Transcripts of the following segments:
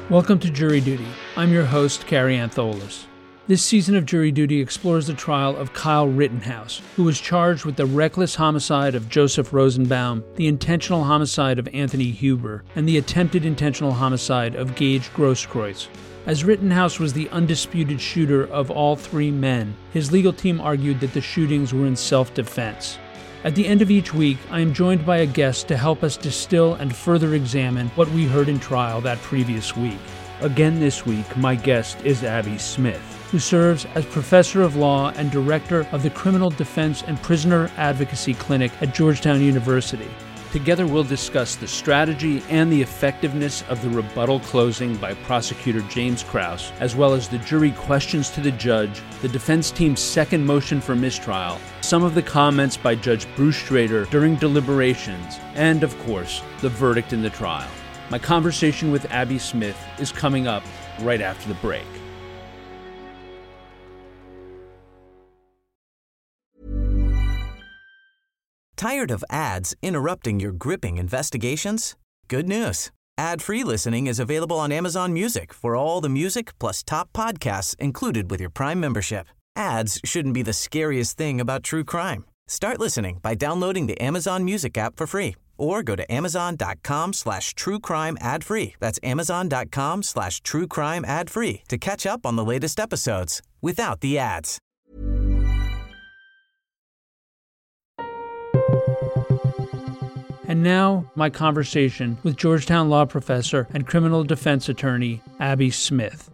Welcome to Jury Duty. I'm your host, Carrie Antholis. This season of Jury Duty explores the trial of Kyle Rittenhouse, who was charged with the reckless homicide of Joseph Rosenbaum, the intentional homicide of Anthony Huber, and the attempted intentional homicide of Gage Grosskreutz. As Rittenhouse was the undisputed shooter of all three men, his legal team argued that the shootings were in self-defense. At the end of each week, I am joined by a guest to help us distill and further examine what we heard in trial that previous week. Again this week, my guest is Abby Smith, who serves as Professor of Law and Director of the Criminal Defense and Prisoner Advocacy Clinic at Georgetown University. Together we'll discuss the strategy and the effectiveness of the rebuttal closing by Prosecutor James Krause, as well as the jury questions to the judge, the defense team's second motion for mistrial, some of the comments by Judge Bruce Schrader during deliberations, and, of course, the verdict in the trial. My conversation with Abby Smith is coming up right after the break. Tired of ads interrupting your gripping investigations? Good news. Ad-free listening is available on Amazon Music for all the music plus top podcasts included with your Prime membership. Ads shouldn't be the scariest thing about true crime. Start listening by downloading the Amazon Music app for free or go to amazon.com/truecrime ad-free. That's amazon.com/truecrime ad-free to catch up on the latest episodes without the ads. And now, my conversation with Georgetown law professor and criminal defense attorney, Abby Smith.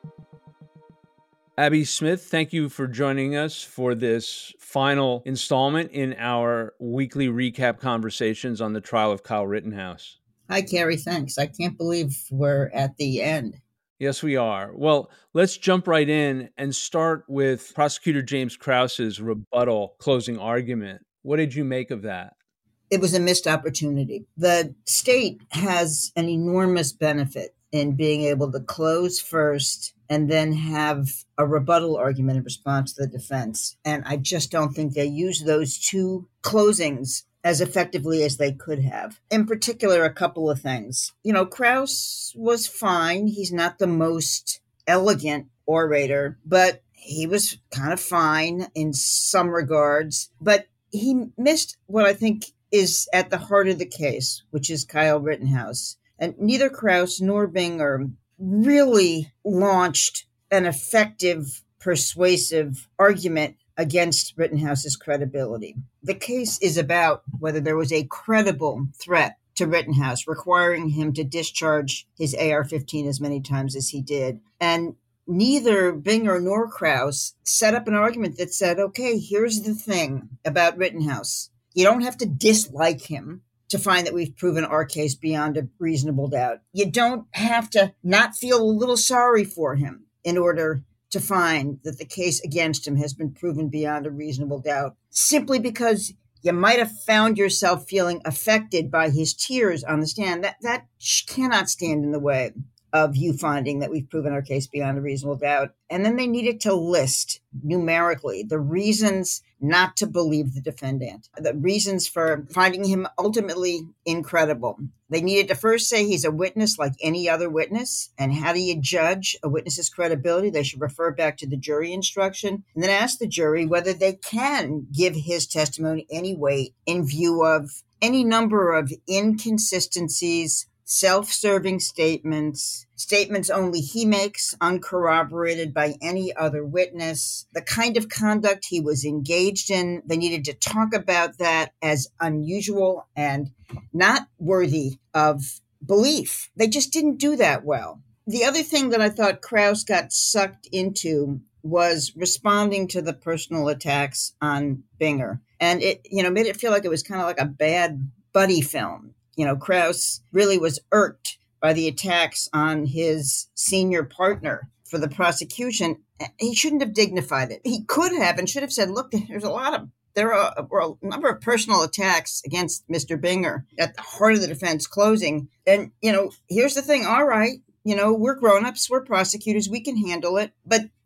Abby Smith, thank you for joining us for this final installment in our weekly recap conversations on the trial of Kyle Rittenhouse. Hi, Carrie. Thanks. I can't believe we're at the end. Yes, we are. Well, let's jump right in and start with Prosecutor James Krause's rebuttal closing argument. What did you make of that? It was a missed opportunity. The state has an enormous benefit in being able to close first and then have a rebuttal argument in response to the defense. And I just don't think they use those two closings as effectively as they could have. In particular, a couple of things. Krause was fine. He's not the most elegant orator, but he was kind of fine in some regards. But he missed what I think is at the heart of the case, which is Kyle Rittenhouse. And neither Krause nor Binger really launched an effective, persuasive argument against Rittenhouse's credibility. The case is about whether there was a credible threat to Rittenhouse, requiring him to discharge his AR-15 as many times as he did. And neither Binger nor Krause set up an argument that said, okay, here's the thing about Rittenhouse. You don't have to dislike him to find that we've proven our case beyond a reasonable doubt. You don't have to not feel a little sorry for him in order to find that the case against him has been proven beyond a reasonable doubt, simply because you might have found yourself feeling affected by his tears on the stand. That cannot stand in the way of you finding that we've proven our case beyond a reasonable doubt. And then they needed to list numerically the reasons not to believe the defendant, the reasons for finding him ultimately incredible. They needed to first say he's a witness like any other witness. And how do you judge a witness's credibility? They should refer back to the jury instruction and then ask the jury whether they can give his testimony any weight in view of any number of inconsistencies, self-serving statements only he makes, uncorroborated by any other witness, the kind of conduct he was engaged in. They needed to talk about that as unusual and not worthy of belief. They just didn't do that well. The other thing that I thought Krause got sucked into was responding to the personal attacks on Binger. And it, made it feel like it was kind of like a bad buddy film. Krause really was irked by the attacks on his senior partner for the prosecution. He shouldn't have dignified it. He could have and should have said, look, there were a number of personal attacks against Mr. Binger at the heart of the defense closing. And, here's the thing. All right, we're grown-ups, we're prosecutors, we can handle it. But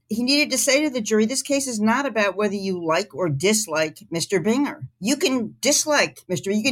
he needed to say to the jury, this case is not about whether you like or dislike Mr. Binger. You can dislike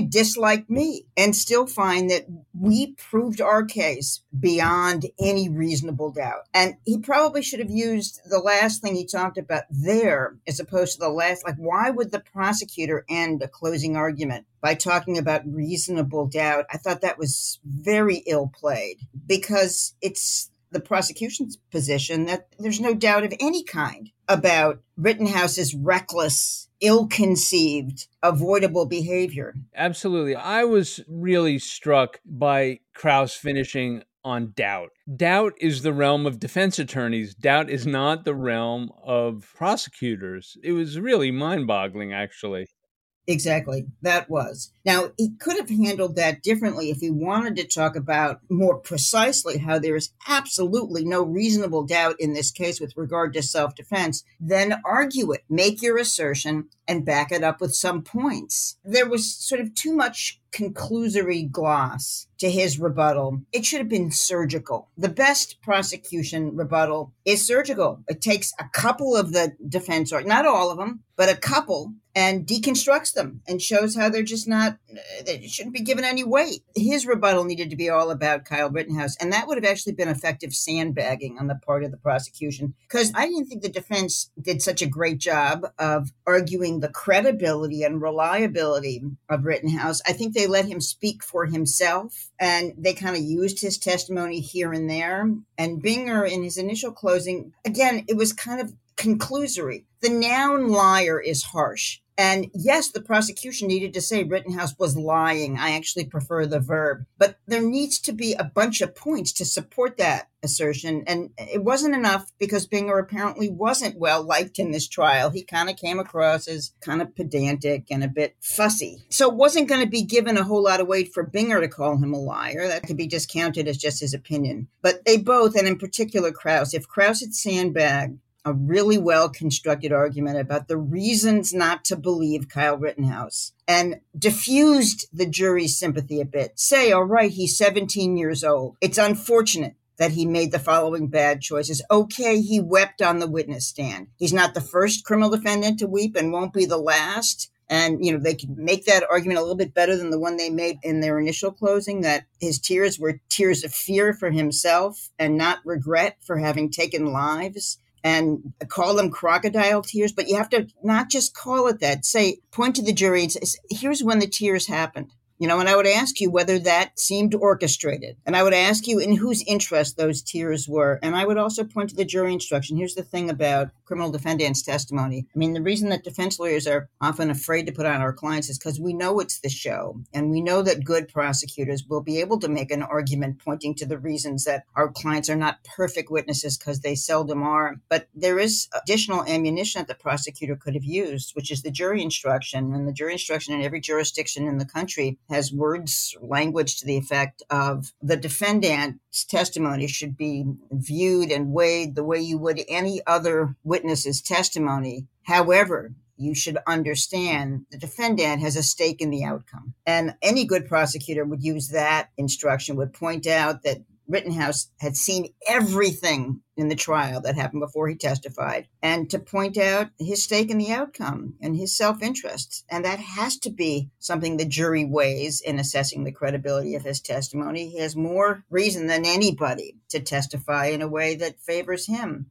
me and still find that we proved our case beyond any reasonable doubt. And he probably should have used the last thing he talked about there as opposed to the last. Like, why would the prosecutor end a closing argument by talking about reasonable doubt? I thought that was very ill played, because it's the prosecution's position that there's no doubt of any kind about Rittenhouse's reckless, ill-conceived, avoidable behavior. Absolutely. I was really struck by Krauss finishing on doubt. Doubt is the realm of defense attorneys. Doubt is not the realm of prosecutors. It was really mind-boggling, actually. Exactly. That was. Now, he could have handled that differently if he wanted to talk about more precisely how there is absolutely no reasonable doubt in this case with regard to self-defense. Then argue it, make your assertion, and back it up with some points. There was sort of too much conclusory gloss to his rebuttal. It should have been surgical. The best prosecution rebuttal is surgical. It takes a couple of the defense, or not all of them, but a couple, and deconstructs them and shows how they're just not, they shouldn't be given any weight. His rebuttal needed to be all about Kyle Rittenhouse, and that would have actually been effective sandbagging on the part of the prosecution, because I didn't think the defense did such a great job of arguing the credibility and reliability of Rittenhouse. I think they let him speak for himself, and they kind of used his testimony here and there. And Binger, in his initial closing, again, it was kind of conclusory. The noun liar is harsh. And yes, the prosecution needed to say Rittenhouse was lying. I actually prefer the verb. But there needs to be a bunch of points to support that assertion. And it wasn't enough, because Binger apparently wasn't well liked in this trial. He kind of came across as kind of pedantic and a bit fussy. So it wasn't going to be given a whole lot of weight for Binger to call him a liar. That could be discounted as just his opinion. But they both, and in particular Krauss, if Krauss had sandbagged a really well-constructed argument about the reasons not to believe Kyle Rittenhouse and diffused the jury's sympathy a bit. Say, all right, he's 17 years old. It's unfortunate that he made the following bad choices. Okay, he wept on the witness stand. He's not the first criminal defendant to weep and won't be the last. And, you know, they could make that argument a little bit better than the one they made in their initial closing, that his tears were tears of fear for himself and not regret for having taken lives, and call them crocodile tears. But you have to not just call it that. Say, point to the jury and say, here's when the tears happened. You know, and I would ask you whether that seemed orchestrated. And I would ask you in whose interest those tears were. And I would also point to the jury instruction. Here's the thing about criminal defendant's testimony. I mean, the reason that defense lawyers are often afraid to put on our clients is because we know it's the show. And we know that good prosecutors will be able to make an argument pointing to the reasons that our clients are not perfect witnesses, because they seldom are. But there is additional ammunition that the prosecutor could have used, which is the jury instruction. And the jury instruction in every jurisdiction in the country has words, language to the effect of the defendant's testimony should be viewed and weighed the way you would any other witness's testimony. However, you should understand the defendant has a stake in the outcome. And any good prosecutor would use that instruction, would point out that Rittenhouse had seen everything in the trial that happened before he testified, and to point out his stake in the outcome and his self-interest. And that has to be something the jury weighs in assessing the credibility of his testimony. He has more reason than anybody to testify in a way that favors him.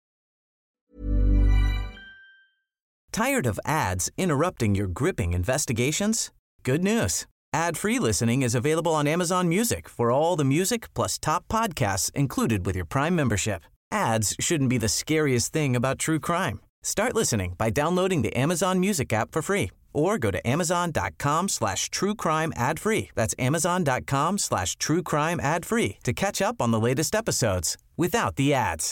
Tired of ads interrupting your gripping investigations? Good news. Ad-free listening is available on Amazon Music for all the music plus top podcasts included with your Prime membership. Ads shouldn't be the scariest thing about true crime. Start listening by downloading the Amazon Music app for free, or go to amazon.com/truecrime ad-free. That's amazon.com/truecrime ad-free to catch up on the latest episodes without the ads.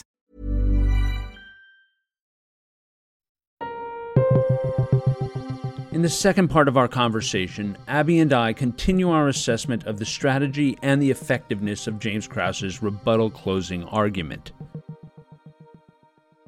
In the second part of our conversation, Abby and I continue our assessment of the strategy and the effectiveness of James Krauss's rebuttal closing argument.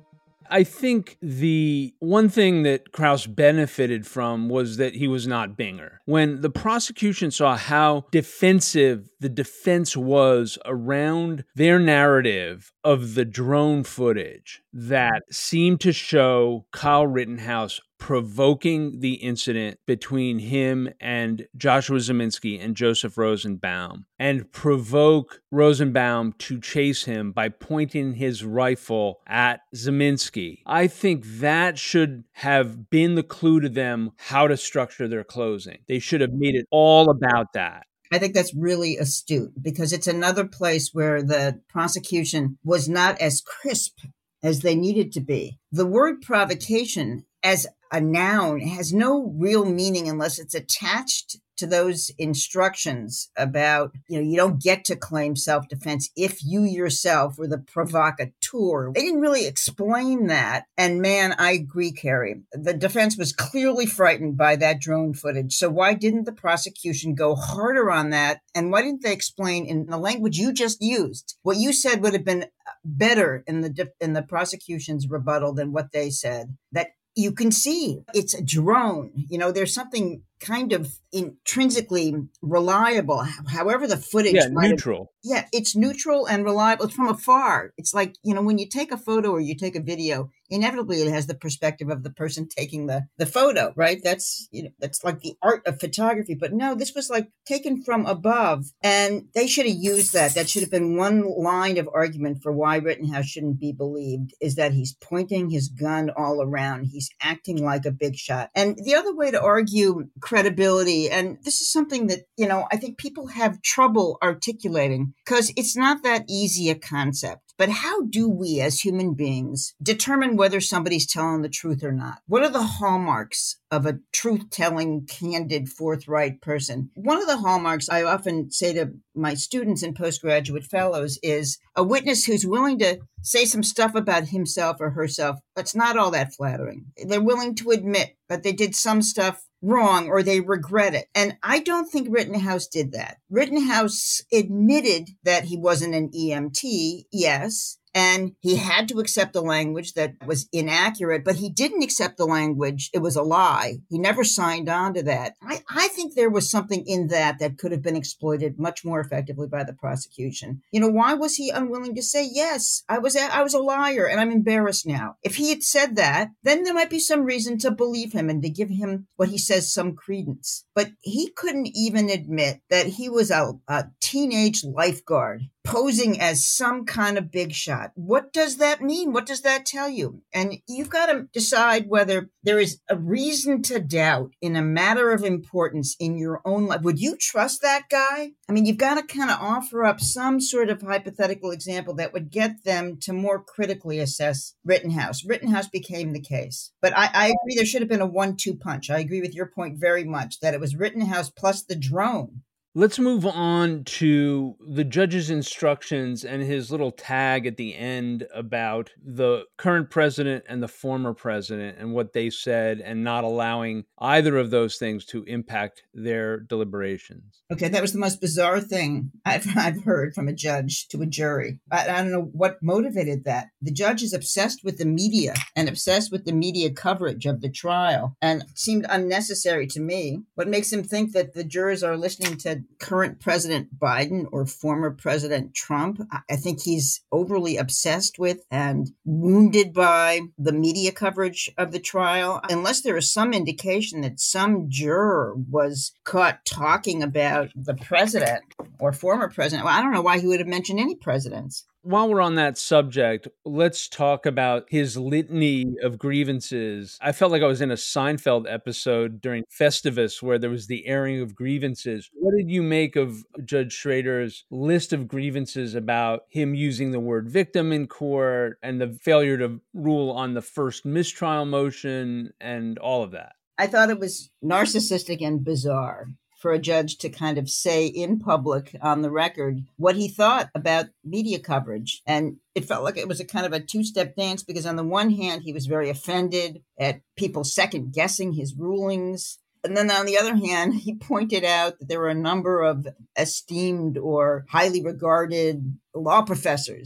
I think the one thing that Krauss benefited from was that he was not Binger. When the prosecution saw how defensive the defense was around their narrative of the drone footage that seemed to show Kyle Rittenhouse provoking the incident between him and Joshua Ziminski and Joseph Rosenbaum, and provoke Rosenbaum to chase him by pointing his rifle at Ziminski. I think that should have been the clue to them how to structure their closing. They should have made it all about that. I think that's really astute because it's another place where the prosecution was not as crisp as they needed to be. The word provocation as a noun has no real meaning unless it's attached to those instructions about, you don't get to claim self-defense if you yourself were the provocateur. They didn't really explain that. And man, I agree, Carrie. The defense was clearly frightened by that drone footage. So why didn't the prosecution go harder on that? And why didn't they explain in the language you just used? What you said would have been better in the prosecution's rebuttal than what they said. That you can see it's a drone. There's something kind of intrinsically reliable, however the footage neutral. It's neutral and reliable. It's from afar. It's like, when you take a photo or you take a video, inevitably it has the perspective of the person taking the photo, right? That's like the art of photography. But no, this was like taken from above, and they should have used that. That should have been one line of argument for why Rittenhouse shouldn't be believed, is that he's pointing his gun all around. He's acting like a big shot. And the other way to argue credibility, and this is something that, I think people have trouble articulating because it's not that easy a concept. But how do we as human beings determine whether somebody's telling the truth or not? What are the hallmarks of a truth-telling, candid, forthright person? One of the hallmarks I often say to my students and postgraduate fellows is a witness who's willing to say some stuff about himself or herself that's not all that flattering. They're willing to admit that they did some stuff wrong or they regret it. And I don't think Rittenhouse did that. Rittenhouse admitted that he wasn't an EMT, yes, and he had to accept the language that was inaccurate, but he didn't accept the language. It was a lie. He never signed on to that. I think there was something in that could have been exploited much more effectively by the prosecution. Why was he unwilling to say, yes, I was a liar and I'm embarrassed now? If he had said that, then there might be some reason to believe him and to give him what he says some credence. But he couldn't even admit that he was a teenage lifeguard posing as some kind of big shot. What does that mean? What does that tell you? And you've got to decide whether there is a reason to doubt in a matter of importance in your own life. Would you trust that guy? I mean, you've got to kind of offer up some sort of hypothetical example that would get them to more critically assess Rittenhouse. Rittenhouse became the case. But I agree there should have been a 1-2 punch. I agree with your point very much that it was Rittenhouse plus the drone. Let's move on to the judge's instructions and his little tag at the end about the current president and the former president and what they said and not allowing either of those things to impact their deliberations. Okay, that was the most bizarre thing I've heard from a judge to a jury. I don't know what motivated that. The judge is obsessed with the media and obsessed with the media coverage of the trial, and it seemed unnecessary to me. What makes him think that the jurors are listening to current President Biden or former President Trump? I think he's overly obsessed with and wounded by the media coverage of the trial. Unless there is some indication that some juror was caught talking about the president or former president. Well, I don't know why he would have mentioned any presidents. While we're on that subject, let's talk about his litany of grievances. I felt like I was in a Seinfeld episode during Festivus where there was the airing of grievances. What did you make of Judge Schrader's list of grievances about him using the word victim in court and the failure to rule on the first mistrial motion and all of that? I thought it was narcissistic and bizarre for a judge to kind of say in public on the record what he thought about media coverage. And it felt like it was a kind of a two-step dance because on the one hand, he was very offended at people second guessing his rulings. And then on the other hand, he pointed out that there were a number of esteemed or highly regarded law professors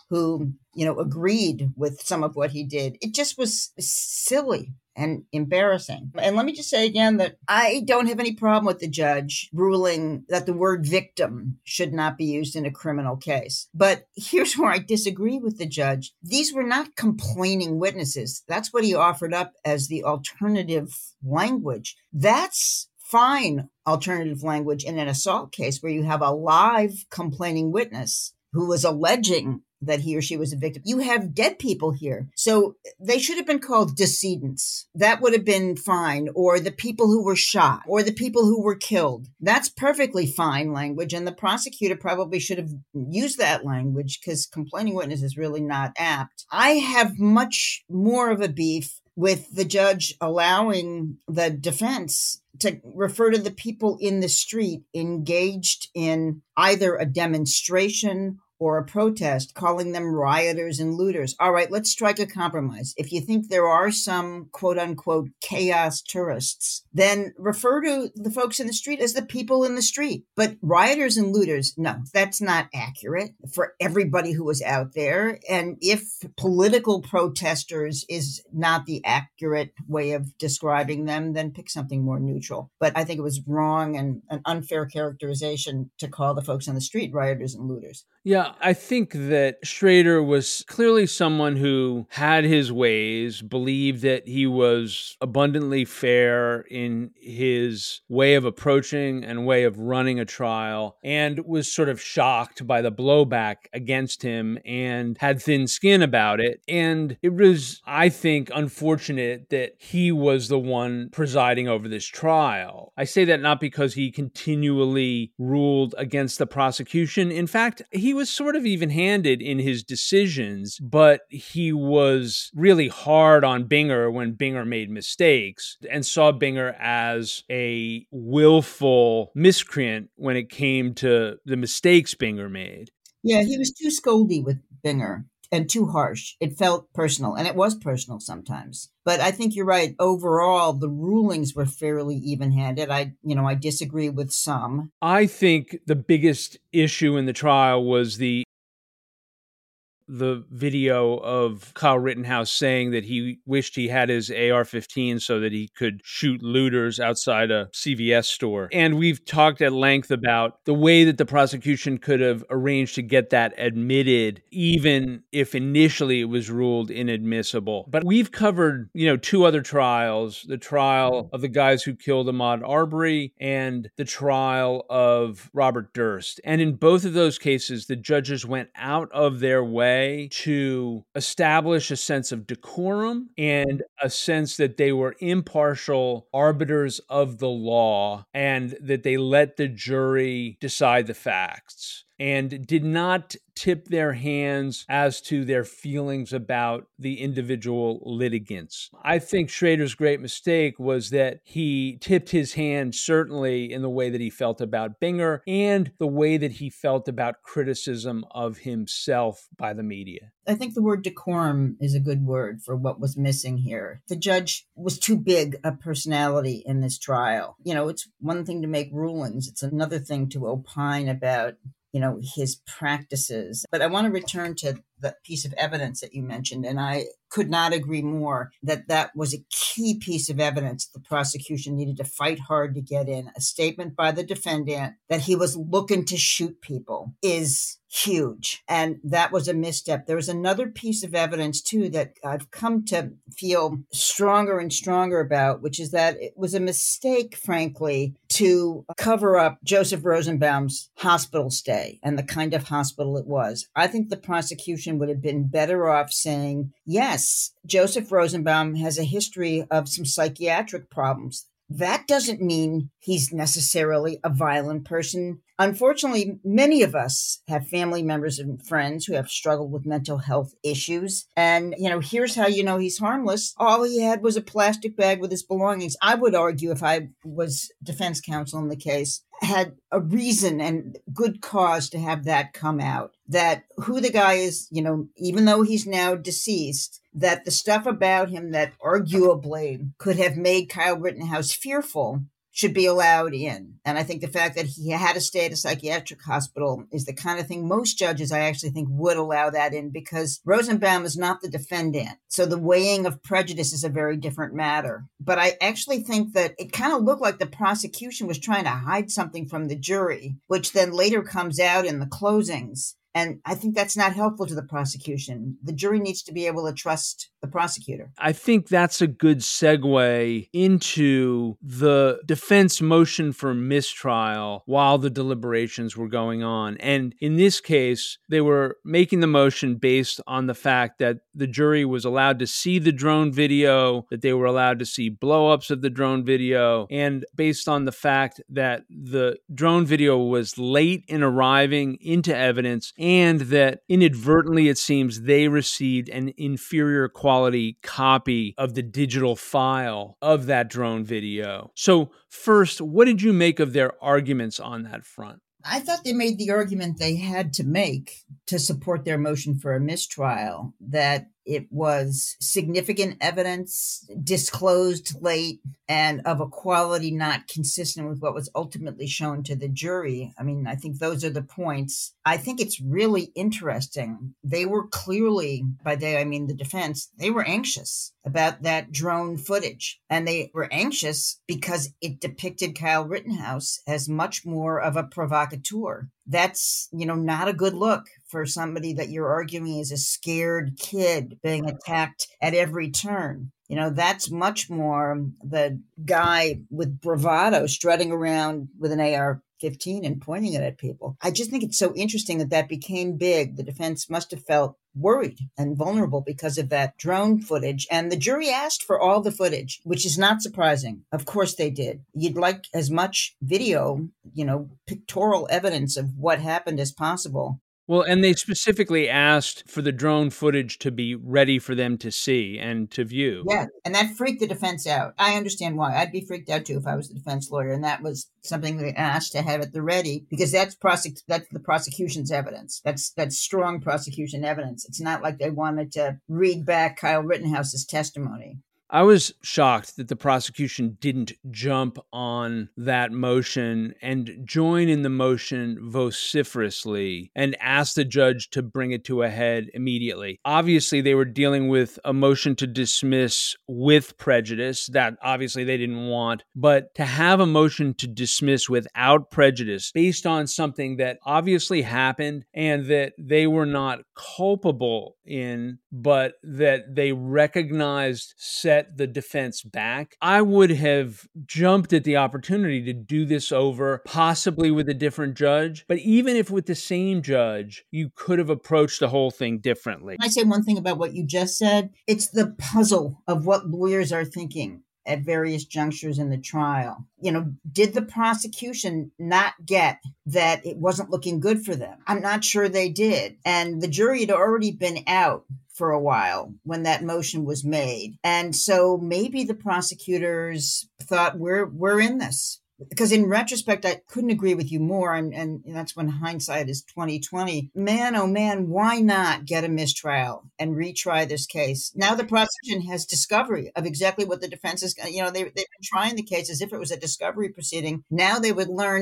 who, agreed with some of what he did. It just was silly and embarrassing. And let me just say again that I don't have any problem with the judge ruling that the word victim should not be used in a criminal case. But here's where I disagree with the judge. These were not complaining witnesses. That's what he offered up as the alternative language. That's fine alternative language in an assault case where you have a live complaining witness who was alleging that he or she was a victim. You have dead people here. So they should have been called decedents. That would have been fine. Or the people who were shot, or the people who were killed. That's perfectly fine language. And the prosecutor probably should have used that language because complaining witness is really not apt. I have much more of a beef with the judge allowing the defense to refer to the people in the street engaged in either a demonstration or a protest, calling them rioters and looters. All right, let's strike a compromise. If you think there are some quote unquote chaos tourists, then refer to the folks in the street as the people in the street. But rioters and looters, no, that's not accurate for everybody who was out there. And if political protesters is not the accurate way of describing them, then pick something more neutral. But I think it was wrong and an unfair characterization to call the folks on the street rioters and looters. Yeah, I think that Schrader was clearly someone who had his ways, believed that he was abundantly fair in his way of approaching and way of running a trial, and was sort of shocked by the blowback against him and had thin skin about it. And it was, I think, unfortunate that he was the one presiding over this trial. I say that not because he continually ruled against the prosecution. In fact, he was sort of even-handed in his decisions, but he was really hard on Binger when Binger made mistakes and saw Binger as a willful miscreant when it came to the mistakes Binger made. Yeah, he was too scoldy with Binger and too harsh. It felt personal, and it was personal sometimes. But I think you're right. Overall, the rulings were fairly even-handed. I disagree with some. I think the biggest issue in the trial was the video of Kyle Rittenhouse saying that he wished he had his AR-15 so that he could shoot looters outside a CVS store. And we've talked at length about the way that the prosecution could have arranged to get that admitted, even if initially it was ruled inadmissible. But we've covered, two other trials, the trial of the guys who killed Ahmaud Arbery and the trial of Robert Durst. And in both of those cases, the judges went out of their way to establish a sense of decorum and a sense that they were impartial arbiters of the law and that they let the jury decide the facts and did not tip their hands as to their feelings about the individual litigants. I think Schrader's great mistake was that he tipped his hand certainly in the way that he felt about Binger and the way that he felt about criticism of himself by the media. I think the word decorum is a good word for what was missing here. The judge was too big a personality in this trial. It's one thing to make rulings. It's another thing to opine about his practices. But I want to return to the piece of evidence that you mentioned, and I could not agree more that was a key piece of evidence the prosecution needed to fight hard to get in. A statement by the defendant that he was looking to shoot people is huge, and that was a misstep. There was another piece of evidence, too, that I've come to feel stronger and stronger about, which is that it was a mistake, frankly, to cover up Joseph Rosenbaum's hospital stay and the kind of hospital it was. I think the prosecution would have been better off saying, yes, Joseph Rosenbaum has a history of some psychiatric problems. That doesn't mean he's necessarily a violent person. Unfortunately, many of us have family members and friends who have struggled with mental health issues. And, here's how you know he's harmless. All he had was a plastic bag with his belongings. I would argue, if I was defense counsel in the case, had a reason and good cause to have that come out. That who the guy is, even though he's now deceased, that the stuff about him that arguably could have made Kyle Rittenhouse fearful should be allowed in. And I think the fact that he had to stay at a psychiatric hospital is the kind of thing most judges, I actually think, would allow that in, because Rosenbaum is not the defendant. So the weighing of prejudice is a very different matter. But I actually think that it kind of looked like the prosecution was trying to hide something from the jury, which then later comes out in the closings. And I think that's not helpful to the prosecution. The jury needs to be able to trust the prosecutor. I think that's a good segue into the defense motion for mistrial while the deliberations were going on. And in this case, they were making the motion based on the fact that the jury was allowed to see the drone video, that they were allowed to see blowups of the drone video, and based on the fact that the drone video was late in arriving into evidence, and that inadvertently, it seems, they received an inferior quality copy of the digital file of that drone video. So first, what did you make of their arguments on that front? I thought they made the argument they had to make to support their motion for a mistrial, that it was significant evidence disclosed late and of a quality not consistent with what was ultimately shown to the jury. I mean, I think those are the points. I think it's really interesting. They were clearly, by they, I mean the defense, they were anxious about that drone footage. And they were anxious because it depicted Kyle Rittenhouse as much more of a provocateur. That's, not a good look for somebody that you're arguing is a scared kid being attacked at every turn. That's much more the guy with bravado strutting around with an AR-15 and pointing it at people. I just think it's so interesting that became big. The defense must have felt worried and vulnerable because of that drone footage. And the jury asked for all the footage, which is not surprising. Of course they did. You'd like as much video, pictorial evidence of what happened as possible. Well, and they specifically asked for the drone footage to be ready for them to see and to view. Yeah, and that freaked the defense out. I understand why. I'd be freaked out too if I was the defense lawyer, and that was something they asked to have at the ready, because that's the prosecution's evidence. That's strong prosecution evidence. It's not like they wanted to read back Kyle Rittenhouse's testimony. I was shocked that the prosecution didn't jump on that motion and join in the motion vociferously and ask the judge to bring it to a head immediately. Obviously, they were dealing with a motion to dismiss with prejudice that obviously they didn't want, but to have a motion to dismiss without prejudice based on something that obviously happened and that they were not culpable in, but that they recognized set the defense back, I would have jumped at the opportunity to do this over, possibly with a different judge. But even if with the same judge, you could have approached the whole thing differently. Can I say one thing about what you just said? It's the puzzle of what lawyers are thinking at various junctures in the trial. Did the prosecution not get that it wasn't looking good for them? I'm not sure they did. And the jury had already been out for a while when that motion was made. And so maybe the prosecutors thought, we're in this. Because in retrospect, I couldn't agree with you more. And that's when hindsight is 2020. Man, oh man, why not get a mistrial and retry this case? Now the prosecution has discovery of exactly what the defense is. They've been trying the case as if it was a discovery proceeding. Now they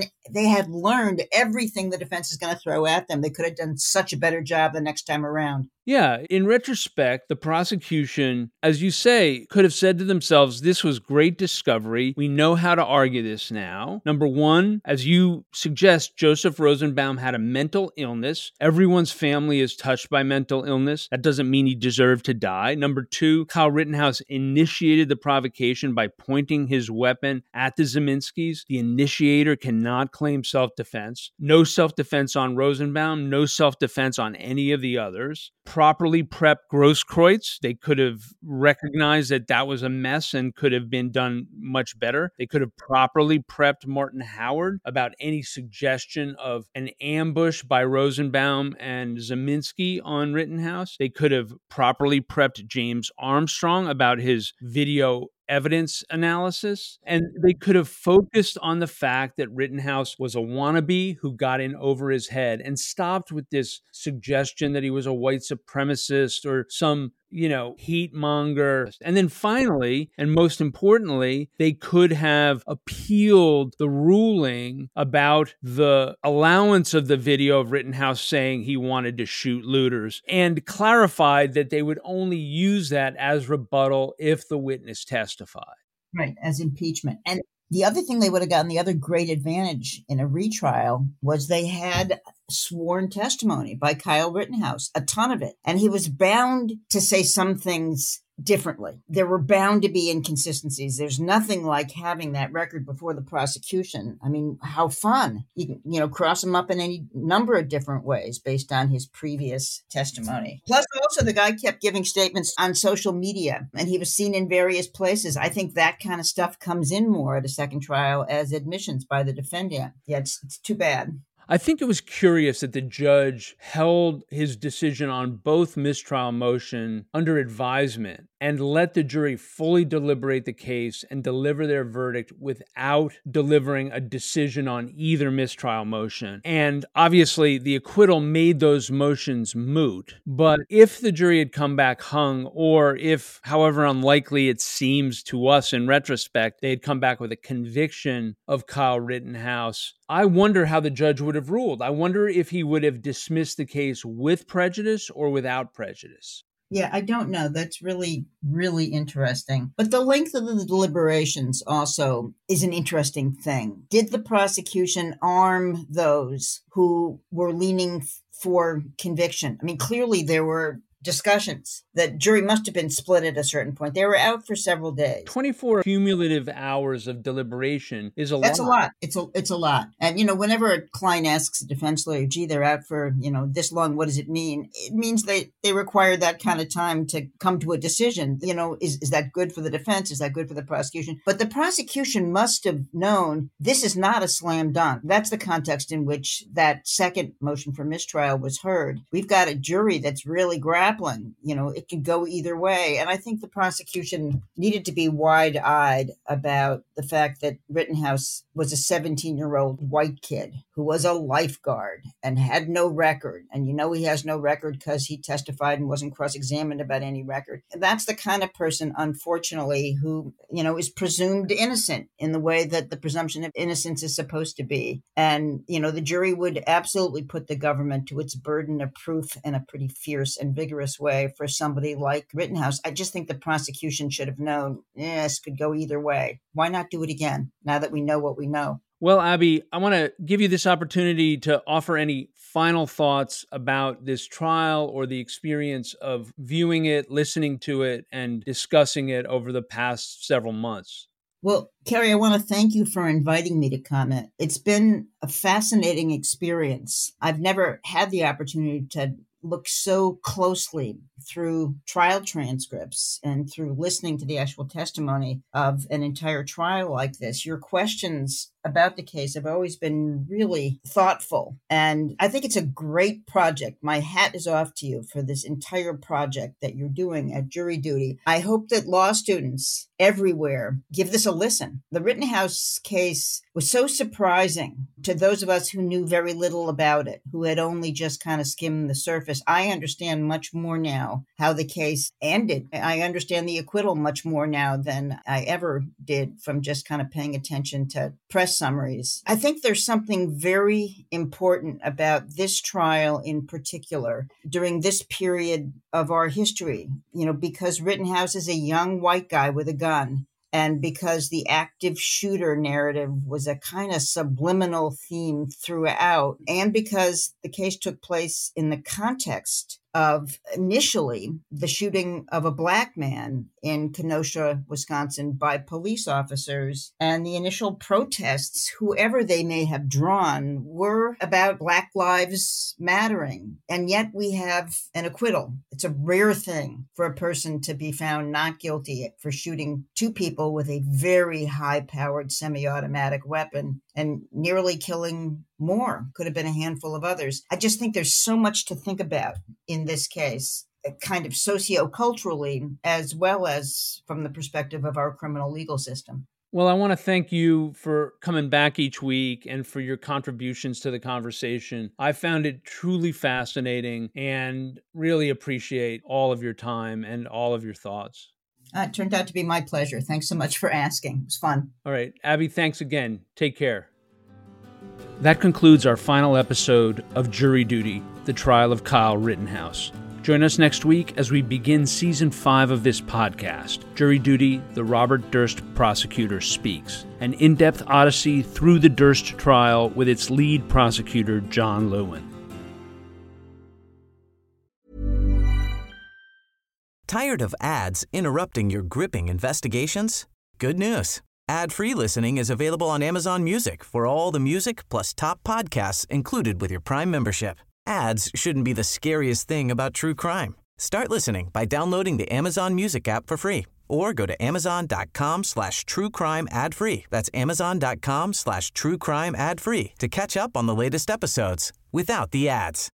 had learned everything the defense is going to throw at them. They could have done such a better job the next time around. Yeah, in retrospect, the prosecution, as you say, could have said to themselves, this was great discovery. We know how to argue this now. Number one, as you suggest, Joseph Rosenbaum had a mental illness. Everyone's family is touched by mental illness. That doesn't mean he deserved to die. Number two, Kyle Rittenhouse initiated the provocation by pointing his weapon at the Ziminskys. The initiator cannot claim self-defense. No self-defense on Rosenbaum, no self-defense on any of the others. Properly prepped Grosskreutz. They could have recognized that was a mess and could have been done much better. They could have properly prepped Martin Howard about any suggestion of an ambush by Rosenbaum and Ziminski on Rittenhouse. They could have properly prepped James Armstrong about his video evidence analysis, and they could have focused on the fact that Rittenhouse was a wannabe who got in over his head and stopped with this suggestion that he was a white supremacist or some heat monger. And then finally, and most importantly, they could have appealed the ruling about the allowance of the video of Rittenhouse saying he wanted to shoot looters and clarified that they would only use that as rebuttal if the witness testified. Right, as impeachment. And the other thing they would have gotten, the other great advantage in a retrial, was they had sworn testimony by Kyle Rittenhouse, a ton of it. And he was bound to say some things differently. There were bound to be inconsistencies. There's nothing like having that record before the prosecution. I mean, how fun. You can, cross him up in any number of different ways based on his previous testimony. Plus, also, the guy kept giving statements on social media, and he was seen in various places. I think that kind of stuff comes in more at a second trial as admissions by the defendant. Yeah, it's too bad. I think it was curious that the judge held his decision on both mistrial motion under advisement and let the jury fully deliberate the case and deliver their verdict without delivering a decision on either mistrial motion. And obviously, the acquittal made those motions moot. But if the jury had come back hung, or if, however unlikely it seems to us in retrospect, they had come back with a conviction of Kyle Rittenhouse, I wonder how the judge would have ruled. I wonder if he would have dismissed the case with prejudice or without prejudice. Yeah, I don't know. That's really, really interesting. But the length of the deliberations also is an interesting thing. Did the prosecution arm those who were leaning for conviction? I mean, clearly there were discussions. The jury must have been split at a certain point. They were out for several days. 24 cumulative hours of deliberation is a lot. That's a lot. It's a lot. And, whenever a client asks a defense lawyer, gee, they're out for, this long, what does it mean? It means they require that kind of time to come to a decision. Is that good for the defense? Is that good for the prosecution? But the prosecution must have known this is not a slam dunk. That's the context in which that second motion for mistrial was heard. We've got a jury that's really grappling. It could go either way. And I think the prosecution needed to be wide-eyed about the fact that Rittenhouse was a 17-year-old white kid who was a lifeguard and had no record. And he has no record because he testified and wasn't cross-examined about any record. And that's the kind of person, unfortunately, who, is presumed innocent in the way that the presumption of innocence is supposed to be. And, the jury would absolutely put the government to its burden of proof in a pretty fierce and vigorous way for somebody like Rittenhouse. I just think the prosecution should have known, this could go either way. Why not do it again now that we know what we know? Well, Abby, I want to give you this opportunity to offer any final thoughts about this trial or the experience of viewing it, listening to it, and discussing it over the past several months. Well, Carrie, I want to thank you for inviting me to comment. It's been a fascinating experience. I've never had the opportunity to look so closely through trial transcripts and through listening to the actual testimony of an entire trial like this. Your questions about the case have always been really thoughtful. And I think it's a great project. My hat is off to you for this entire project that you're doing at Jury Duty. I hope that law students everywhere give this a listen. The Rittenhouse case was so surprising to those of us who knew very little about it, who had only just kind of skimmed the surface. I understand much more now how the case ended. I understand the acquittal much more now than I ever did from just kind of paying attention to press summaries. I think there's something very important about this trial in particular during this period of our history, because Rittenhouse is a young white guy with a gun. And because the active shooter narrative was a kind of subliminal theme throughout, and because the case took place in the context of initially the shooting of a black man in Kenosha, Wisconsin by police officers. And the initial protests, whoever they may have drawn, were about Black Lives Mattering. And yet we have an acquittal. It's a rare thing for a person to be found not guilty for shooting two people with a very high-powered semi-automatic weapon and nearly killing more. Could have been a handful of others. I just think there's so much to think about in this case, kind of socio-culturally, as well as from the perspective of our criminal legal system. Well, I want to thank you for coming back each week and for your contributions to the conversation. I found it truly fascinating and really appreciate all of your time and all of your thoughts. It turned out to be my pleasure. Thanks so much for asking. It was fun. All right, Abby, thanks again. Take care. That concludes our final episode of Jury Duty, the trial of Kyle Rittenhouse. Join us next week as we begin Season 5 of this podcast, Jury Duty, the Robert Durst Prosecutor Speaks, an in-depth odyssey through the Durst trial with its lead prosecutor, John Lewin. Tired of ads interrupting your gripping investigations? Good news. Ad-free listening is available on Amazon Music for all the music plus top podcasts included with your Prime membership. Ads shouldn't be the scariest thing about true crime. Start listening by downloading the Amazon Music app for free or go to amazon.com/truecrime ad-free. That's amazon.com/truecrime ad-free to catch up on the latest episodes without the ads.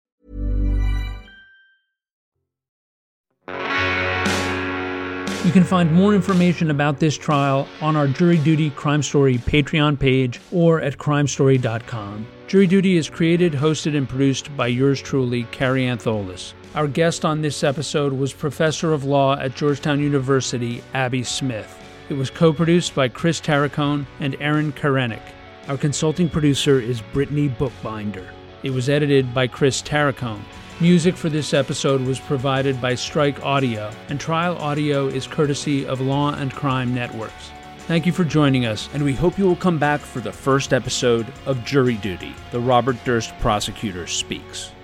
You can find more information about this trial on our Jury Duty Crime Story Patreon page or at crimestory.com. Jury Duty is created, hosted, and produced by yours truly, Carrie Antholis. Our guest on this episode was Professor of Law at Georgetown University, Abby Smith. It was co-produced by Chris Tarracone and Aaron Karenik. Our consulting producer is Brittany Bookbinder. It was edited by Chris Tarracone. Music for this episode was provided by Strike Audio, and Trial Audio is courtesy of Law and Crime Networks. Thank you for joining us, and we hope you will come back for the first episode of Jury Duty, the Robert Durst Prosecutor Speaks.